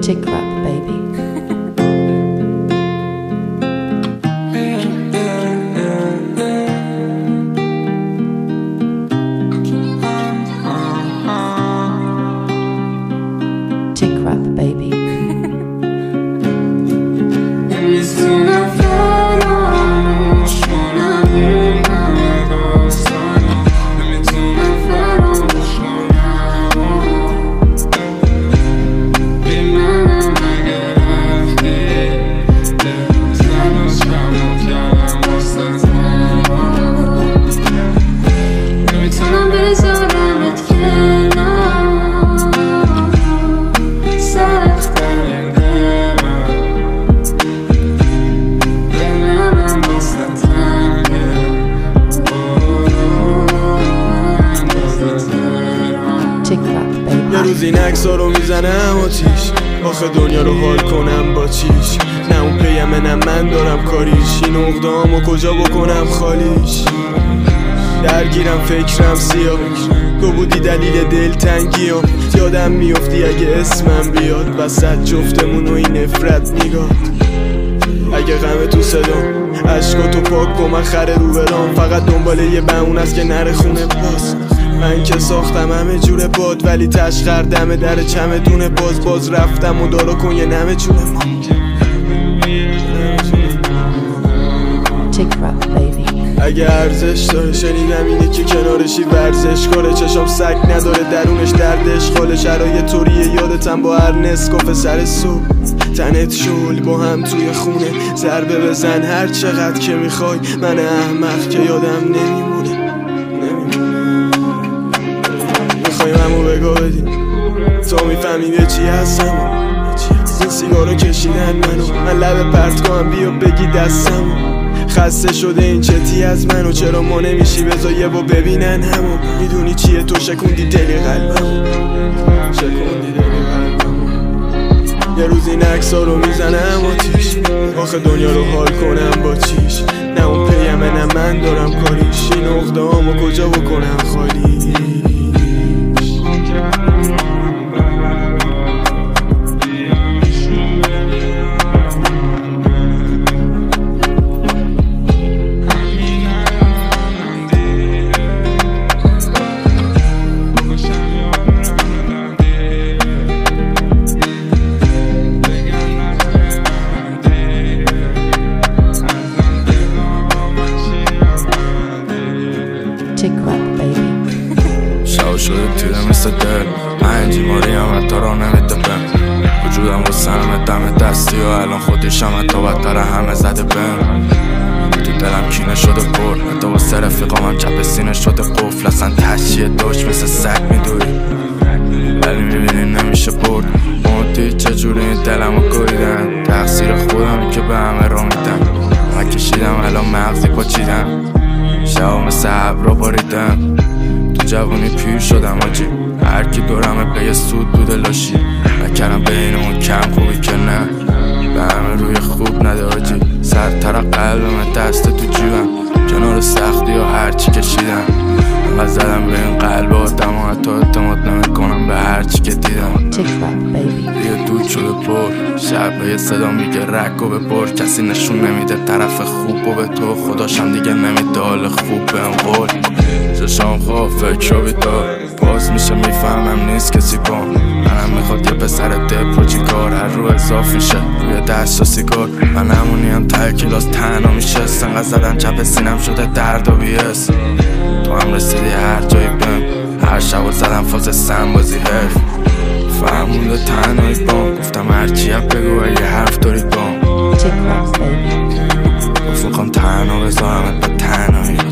Tick rap, baby. Tick rap, baby. یه روز این عکس‌ها رو میزنم آتیش، آخه دنیا رو حال کنم با چیش. نه اون پیمه نه من دارم کاریش، این عقده‌هامو کجا بکنم خالیش. درگیرم فکرم سیاه، تو بودی دلیل دلتنگیام. یادم میافتی اگه اسمم بیاد وسط جفتمون و این نفرت نگاه. اگه غم تو صدام عشقاتو پاک کن، من خره رو برام فقط دنبال یه بهونه است که نره خونه باز. من که ساختم همه جور باد ولی تشخر دم در چمدون باز رفتم و دارو کن یه نمه جونم. اگه ارزش داره شنیدم اینه که کنارشی ورزش کاره، چشام سگ نداره درونش دردش خاله. شرایط طوریه یادتم با هر نسکافه سر صبح تنت شل با هم توی خونه. ضربه بزن هر چقدر که میخوای، من احمق که یادم نمیمونه. میخوایم همو بگو بدیم تا میفهمیم چی هستم. این سیگارو کشیدن من لب پرت کنم بیا بگی دستم. خسته شده این چتی از منو، چرا ما نمیشی بذار یه با ببینن همو. میدونی چیه تو شکوندی دلی قلبمو، یه روز این عکس‌ها رو میزنم آتیش، آخه دنیا رو حال کنم با چیش. نه اون پیمه نه من دارم کاریش، این عقده‌هامو کجا بکنم خالی. شاو شده تیره مثل دل، من جیماری هم حتی را نمیده بهم. وجودم واسم دم دستی و الان خودیشم حتی بدتر همه زده بهم. تو دلم کینه شده پر، حتی واسه رفیقام هم چپ سینه شده قفل. اصلا تشیه داشت مثل سگ میدوری ولی میبینی نمیشه برد. مونتی چجوری این دلمو گویدن، تقصیر خودم که به همه را میدم. من کشیدم الان مغزی پاچیدم، شبا مثل ابرا باریدم. تو جوانی پیر شدم آجی، هرکی دورمه به یه سود بوده لاشی. نکردم بین اون کم خوبی که نه به همه روی خوب نده آجی. سرتر قلبم دست تو جیبم، کنار سختی و هرچی کشیدم. انقدر زدم به این قلب آدم و حتی اعتماد نمیکنم به هرچی که دیدم. یه دود شده پر، شب یه صدا میگه رک و ببر. کسی نشون نمیده طرف خوب و به تو خداشم دیگه نمیده حال خوب بهم قول. چشام خواب فکر رو بیدار، باز میشه میفهمم نیست کسی بام. منم میخواد یه پسر دپ رو چی کار، هر رو اضاف میشه روی دست و سیگار. من همونیم ته کلاس تنها میشه، سنقدر زدن چپ سینم شده درد و بیس. تو هم رسیدی هر جایی بهم، هر شب زدم فاز سم بازی حرف. فهمونده تنهایی بام، گفتم هرچی هم بگو اگه حرف داری بام. گفت میخوام تنها بذارمت به تنهاییات.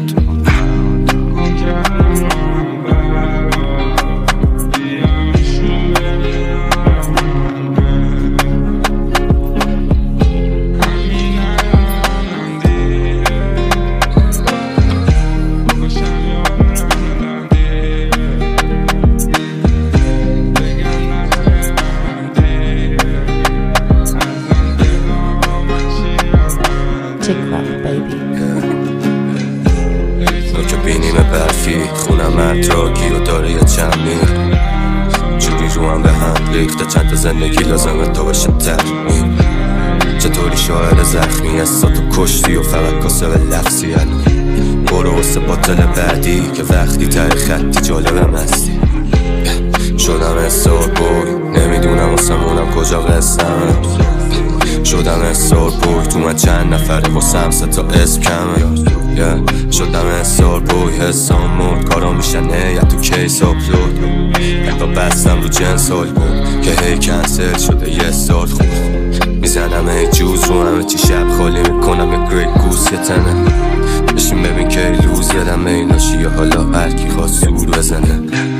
نوک بینیم برفی خونم ارتراکی و داره یه چند میر جوری رو هم به هم ریخته چند تا زندگی لازمه تا بشه ترمیم. چطوری شاعر زخمی حساتو کشتی و فقط کاسه به لفظی برو واسه باطل بعدی که وقتی تای خطی جالبم هستی. شدم استار بوی نمیدونم واسمونم کجا قصهمه. شدم استار بوی تو من چند نفره واسم 3 تا اسم کمه. شدم استار بوی حسام مرد کارا میشن یا تو کیس آپلود. انقا بستم رو جنس حال بود که هی کنسل شده یه سال خوب. میزنم هی جوز رو همه چی شب خالی میکنم یه گریت گوز یه تنه. بشین ببین که لوز یادم ایناشی یا حالا هرکی خواست سور بزنه.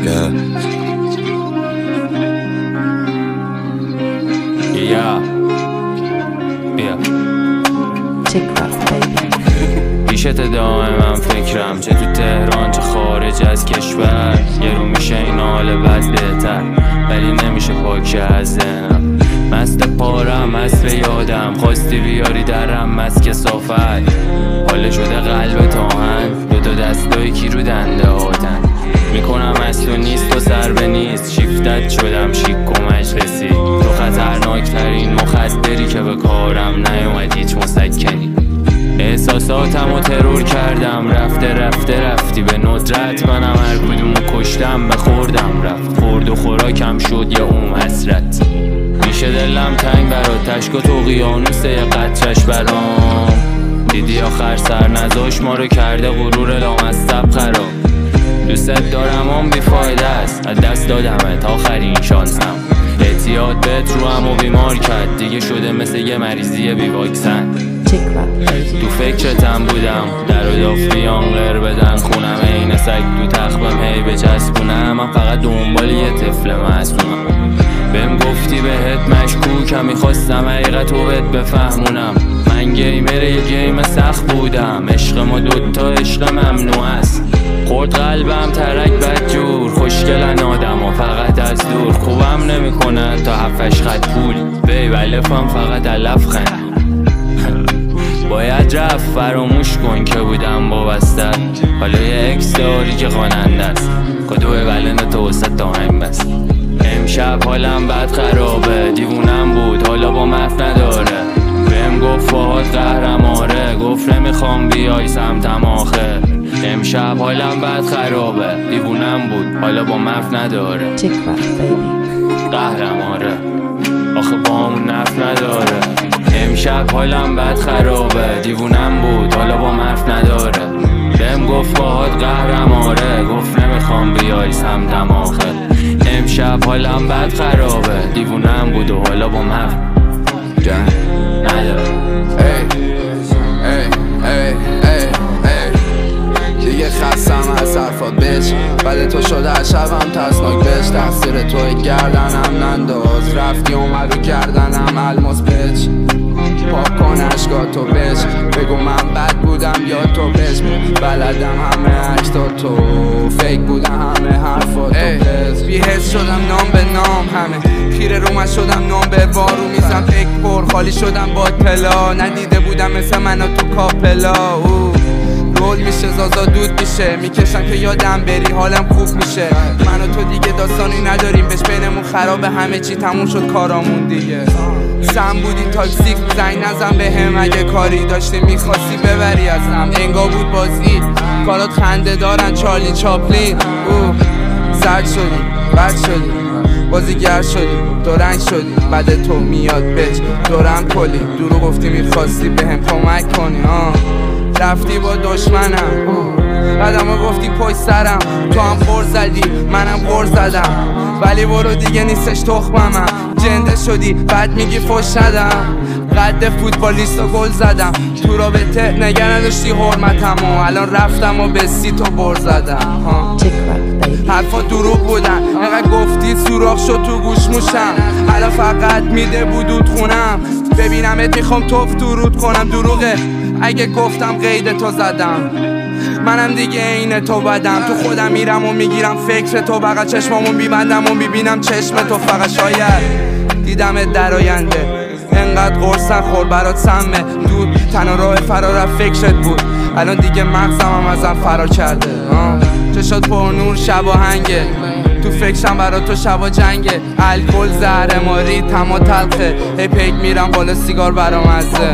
Tick Rock Baby. پیشت دائما فکرم چه تو تهران چه خارج از کشور. یه رو میشه این حال وضع بهتر ولی نمیشه پاک از ذهنم. مست پارم مست به یادم خواستی بیاری درم مست کثافت. حاله شده قلب تاهن 2 تا دستایی کی رو دنده آتن. میکنم از تو نیست و سر به نیست شیفتت شدم شیک و مجلسی. تو خطرناک ترین مخدری که به کارم نیومد هیچ مسکنی. احساساتم و ترور کردم رفتی به ندرت منم هر کدومو کشتم بخوردم رفت خورد و خوراکم شد یا اون حسرت. میشه دلم تنگ برات تشک و تو اقیانوس یه قطرش برام. دیدی آخر سر نزاش ما رو کرده غرور لامصب خراب. دوست دارم اون بیفایده است از دست دادمت آخرین شانسم. اعتیاد بهت رو هم و بیمار کرد دیگه شده مثل یه مریضی بی واکسن. تو فکرتم بودم در و دافتیان غیر بدن خونم این سگ تو تخبم هی بچسبونم. من فقط دنبال یه طفل معصومم. بهم گفتی بهت مشکوکم میخواستم حقیقتو بهت بفهمونم. من گیمر یه گیم سخت بودم عشق ما 2 تا عشق ممنوع است. خورد قلبم ترک بدجور خوشگلن آدم و فقط از دور. خوبم نمیکنن تا 7-8 خط پول بیب الفم فقط علف خند. باید رفت فراموش کن که بودم وابسته. حالا یه اکس داری که خواننده است کدوه ولن تو وسط داهم بست. امشب حالم بد خرابه دیوونم بود حالا با مف نداره. بهم گفت فهاد قهرم آره گفت نمیخوام بیای سمتم آخه. امشب حالم بد خرابه دیوونم بود حالا با مف نداره. Tick Rock Baby. قهرم آره آخه با همون نف نداره. امشب حالم بد خرابه دیوونم بود حالا با مف نداره. بهم گفت فهاد قهرم آره گفت نمیخوام بیای سمتم آخه. امشب حالم بد خرابه دیوونم بود و حالا با مف نداره. دیگه خستم از حرفات بچ ولی تو شده شبم تسناک بچ. تقصیر توی گردنم ننداز رفتی اومد رو گردنم الماس بچ. پاک کن عشقاتو بچ بگو من بد بودم یا تو بچ. بلدم همه عکسا تو فیک بودم همه حرفاتو بچ. بی‌حس شدم نام به نام همه خیره رومت شدم نام به وارو میزم فکر پر خالی شدم با طلا. ندیده بودم مثل منو تو کاپلا. رول میشه زازا دود میشه میکشم که یادم بری حالم خوب میشه. من و تو دیگه داستانی نداریم بهش بینمون خرابه همه چی تموم شد کارامون دیگه. سم بودی تاکسیک زنگ نزن به هم اگه کاری داشتی میخواستی ببری ازم. انگار بود بازی کارات خنده دارن چارلی چاپلین. زرد شدی بد شدی بازیگر شدی دو رنگ شدی بعد تو میاد بچ دورم کلی درو گفتی میخواستی به هم کمک کنی. رفتی با دشمنم بعدم گفتی پشت سرم. تو هم خور زدی منم خور زدم ولی برو دیگه نیستش تخممم. جنده شدی بعد میگی فش ندم. قد فوتبالیست و گل زدم تو رابطه نگه نداشتی حرمتم و الان رفتم و به 30 تا بر زدم. حرفا دروغ بودن اینقدر گفتی سوراخ شد تو گوش موشم. الان فقط میده بودود خونم ببینمت میخوام توف درود کنم. دروغه اگه گفتم قید تو زدم منم دیگه عین تو بدم. تو خودم میرم و میگیرم فکر تو بقیه چشمامو میبندم و میبینم چشم تو. فقط شاید دیدمت در آینده انقدر قرصن خور برات سمه دود تنها راه فرار فکرت بود. الان دیگه مغزم هم ازم فرار کرده. چشات پر نور شب آهنگه، تو فکرم برا تو شبا جنگه، الکل زهر ماری تما تلخه، هی پیک میرم بالا سیگار برام مزه.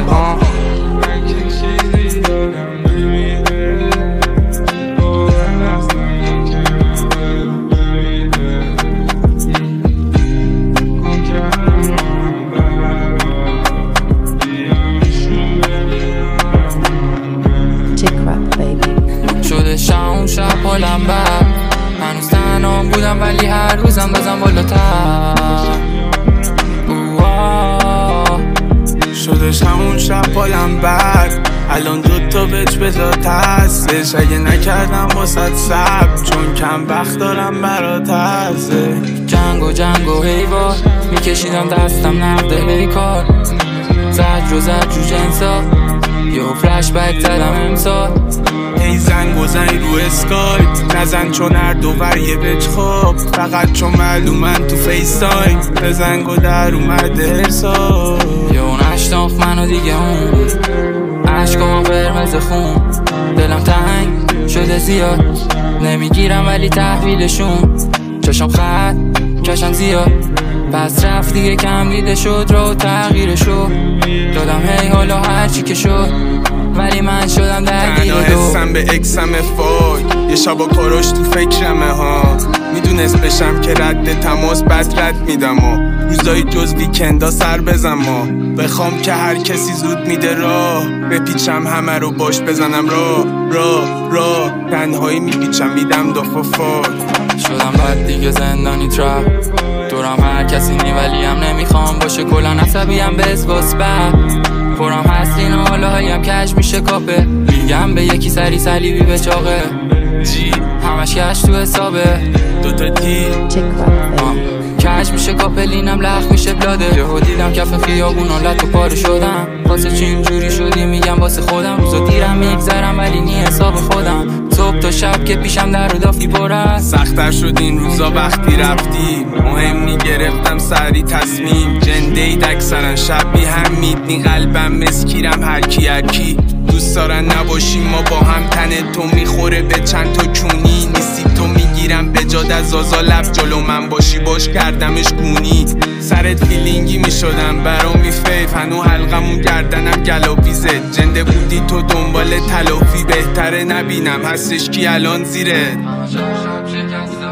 Chick rap baby. شده شام شب حالم بد، هنوز تنهام بودم ولی هر روزم بازم بالاتر. شدش همون شب حالم بد، الان دوتا بچ بجات هستش. اگه نکردم واسد سب چون کم وقت دارم برات هسته. جنگ و حیوان میکشیدم دستم نقده بیکار، زد جو جنسا یه فلش بک زدم امسال. هی زنگ و زنگ رو اسکایپ نزن چون هر دوور یه بچ خواب، فقط چون معلومن تو فیس تایم به زنگ و در اومده ارسال. یه اون اشتاخت منو دیگه اون عشقام قرمز خون، دلم تنگ شده زیاد نمیگیرم ولی تحویلشون، چشم خط کشم زیاد پس رفت دیگه کم دیده شد رو تغییرشو دادم. هی حالا هرچی که شد ولی من شدم درگیر دو. حسم به اکسم فاک یه شبا کاراش تو فکرمه ها، میدونست بشم که رد تماس بد رد میدم و روزای جز ویکندا سر بزن ما. بخوام که هر کسی زود میده راه، بپیچم همه رو باش بزنم راه تنهایی میپیچم میدم دافافاک. شدم بعد دیگه زندانی ترپ، دورم هر کسی نی ولی هم نمیخوام باشه، کلان عصبیم به اسواس بر پرم هستین و حالا هایم کش میشه کاپه، میگم به یکی سری سلیبی به چاقه جی همش کش تو حسابه دوتا دی Chick rap baby. کش میشه کاپلینم لخ میشه بلاده. یهو دیدم کف خیابون حالت و پاره شدم، واسه چی اینجوری شدی میگم واسه خودم، روزا دیرم میگذرم ولی نی حساب خودم، صبح تا شب که پیشم در و دافتی پر است. سخت‌تر شد این روزا وقتی رفتی، مهم میگرفتم سری تصمیم، جنده‌اید اکثرا شبی هم میدنی قلبم مسکیرم هرکی دوست دارن نباشیم ما با هم، تن تو میخوره به چند تا کونی، نیستی تو میگیرم به جاد از آزا لب جلو من باشی باش کردمش گونی، سرت فیلینگی میشدم برام میفیف هنو حلقمون گردنم گلاویزه، جنده بودی تو دنبال تلافی بهتره نبینم هستش کی الان زیره.